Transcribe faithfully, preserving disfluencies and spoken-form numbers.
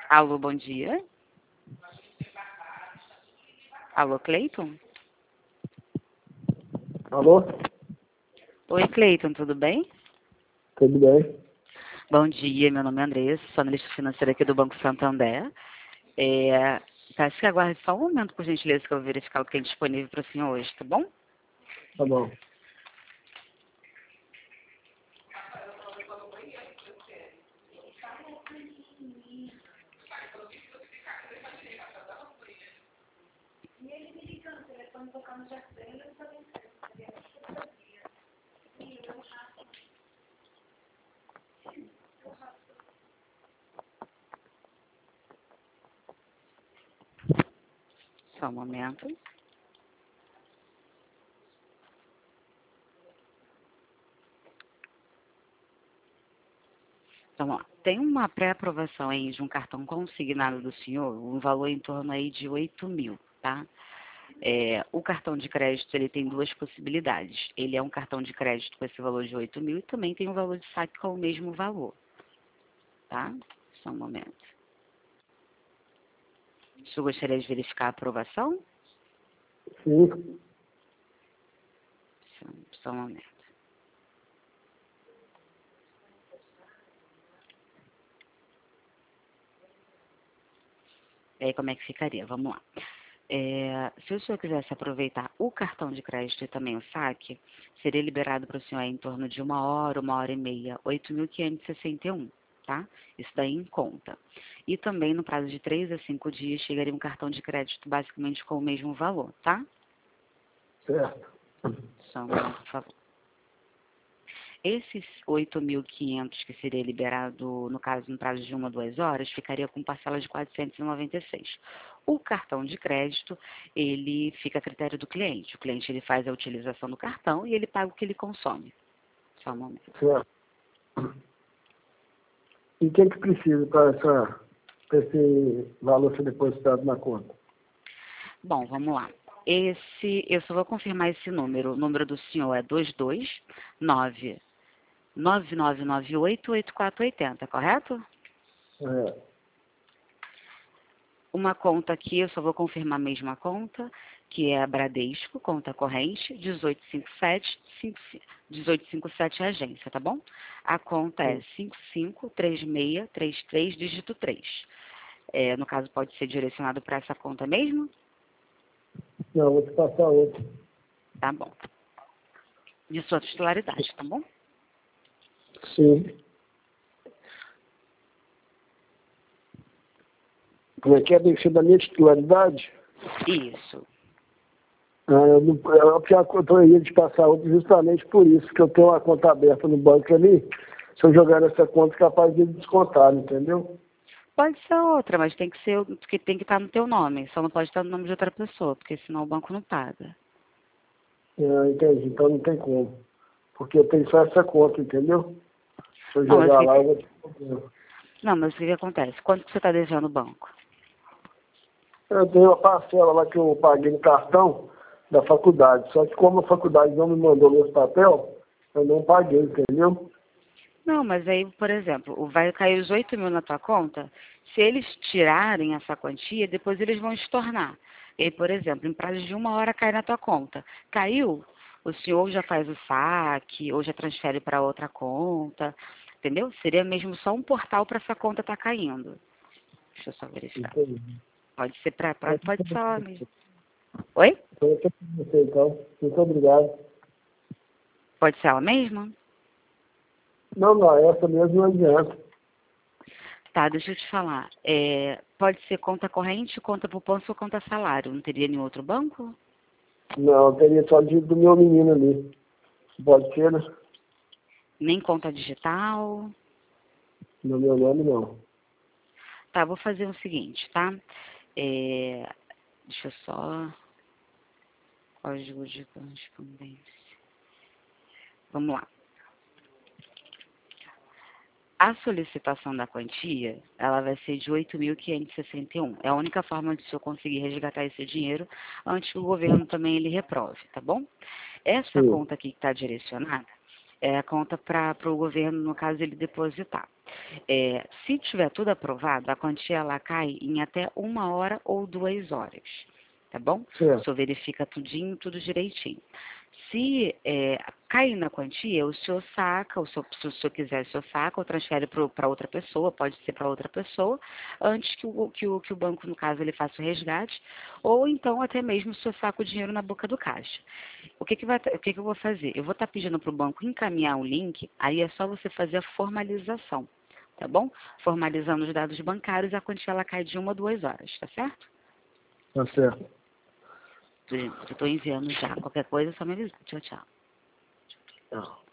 Alô, bom dia. Alô, Cleiton? Alô? Oi, Cleiton, tudo bem? Tudo bem? Bom dia, meu nome é Andressa, sou analista financeira aqui do Banco Santander. É, peço que aguarde só um momento, por gentileza, que eu vou verificar o que tem disponível para o senhor hoje, tá bom? Tá bom. Só um momento. Então, ó, tem uma pré-aprovação aí de um cartão consignado do senhor, um valor em torno aí de oito mil, tá? É, o cartão de crédito, ele tem duas possibilidades. Ele é um cartão de crédito com esse valor de oito mil e também tem um valor de saque com o mesmo valor, tá? Só um momento. O senhor gostaria de verificar a aprovação? Sim. Só, só um momento. E aí, como é que ficaria? Vamos lá. É, se o senhor quisesse aproveitar o cartão de crédito e também o saque, seria liberado para o senhor em torno de uma hora, uma hora e meia, oito mil quinhentos e sessenta e um, tá? Isso daí em conta. E também no prazo de três a cinco dias chegaria um cartão de crédito basicamente com o mesmo valor, tá? Certo. Só um momento, por favor. Esses oito mil e quinhentos que seria liberado, no caso, no prazo de uma a duas horas, ficaria com parcela de quatrocentos e noventa e seis. O cartão de crédito, ele fica a critério do cliente. O cliente ele faz a utilização do cartão e ele paga o que ele consome. Só um momento. Certo. E o que, que precisa para essa, para esse valor ser depositado na conta? Bom, vamos lá. Esse, eu só vou confirmar esse número. O número do senhor é dois dois nove nove nove nove oito oito quatro oito zero, correto? É. Uma conta aqui, eu só vou confirmar a mesma conta, que é a Bradesco, conta corrente, dezoito cinquenta e sete, dezoito cinquenta e sete é a agência, tá bom? A conta é cinco cinco três seis três três, dígito três. É, no caso, pode ser direcionado para essa conta mesmo? Não, vou te passar outro. Tá bom. De sua titularidade, tá bom? Sim. Como é que é? Tem que ser da minha titularidade? Isso. Ah, eu não, eu, eu tô indo te passar outro justamente por isso, que eu tenho uma conta aberta no banco ali. Se eu jogar nessa conta, é capaz de descontar, entendeu? Pode ser outra, mas tem que ser, porque tem que estar no teu nome. Só não pode estar no nome de outra pessoa, porque senão o banco não paga. Ah, entendi. Então não tem como. Porque eu tenho só essa conta, entendeu? Se eu Não, mas jogar o lá, que, eu vou te cobrar. não, mas o que, que acontece? Quanto que você está devendo no banco? Eu tenho uma parcela lá que eu paguei no cartão da faculdade. Só que como a faculdade não me mandou meus papéis, eu não paguei, entendeu? Não, mas aí, por exemplo, vai cair os oito mil na tua conta, se eles tirarem essa quantia, depois eles vão estornar. E aí, por exemplo, em prazo de uma hora cai na tua conta. Caiu, o senhor já faz o saque, ou já transfere para outra conta, entendeu? Seria mesmo só um portal para essa conta estar caindo. Deixa eu só verificar. Entendi. Pode ser para, É, pode ser ela mesmo. Oi? então, eu tô com você, então. Muito obrigado. Pode ser ela mesma? Não, não, essa mesmo não adianta. Tá, deixa eu te falar. É, pode ser conta corrente, conta poupança ou conta salário. Não teria nenhum outro banco? Não, eu teria só de, do meu menino ali. Pode ser, né? Nem conta digital? No meu nome, não. Tá, vou fazer o seguinte, tá? É, deixa eu só... Código de correspondência. Vamos lá. A solicitação da quantia, ela vai ser de oito mil quinhentos e sessenta e um. É a única forma de o senhor conseguir resgatar esse dinheiro antes que o governo também ele reprove, tá bom? Essa Sim. conta aqui que está direcionada é a conta para o governo, no caso, ele depositar. É, se tiver tudo aprovado, a quantia ela cai em até uma hora ou duas horas, tá bom? Certo. O senhor verifica tudinho, tudo direitinho. Se é, cair na quantia, o senhor saca, o senhor, se o senhor quiser, o senhor saca ou transfere para outra pessoa, pode ser para outra pessoa, antes que o, que, o, que o banco, no caso, ele faça o resgate, ou então até mesmo o senhor saca o dinheiro na boca do caixa. O que, que, vai, o que, que eu vou fazer? Eu vou estar pedindo para o banco encaminhar um link, aí é só você fazer a formalização, tá bom? Formalizando os dados bancários, a quantia ela cai de uma a duas horas, tá certo? Tá certo. Eu estou enviando já. Qualquer coisa, é só me avisar. Tchau, tchau. Tchau.